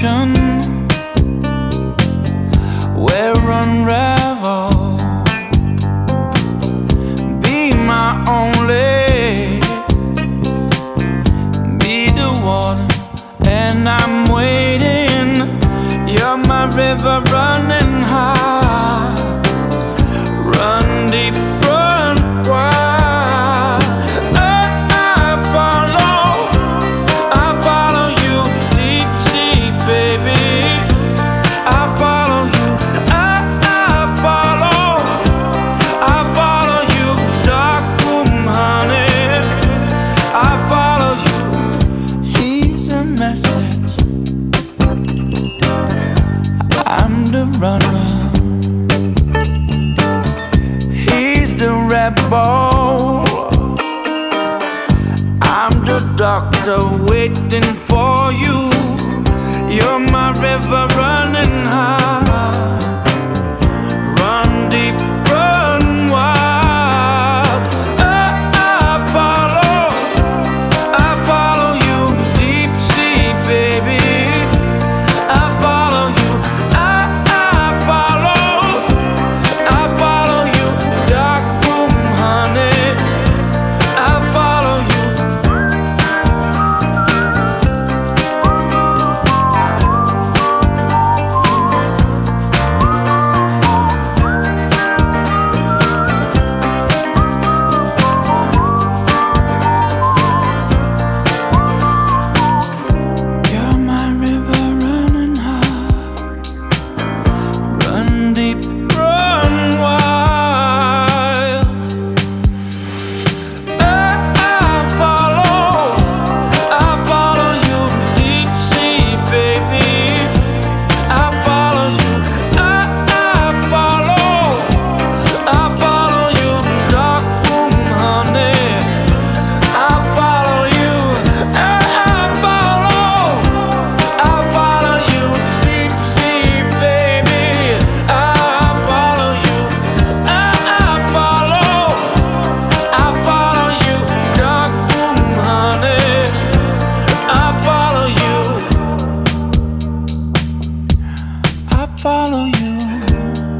ocean where unravel. Be my only, be the water, and I'm waiting. You're my river running high, run deep, run wide. I'm the runner, he's the rebel. I'm the doctor waiting for you. You're my river running high, run deep, run wild. I follow you, deep sea, baby. Follow you.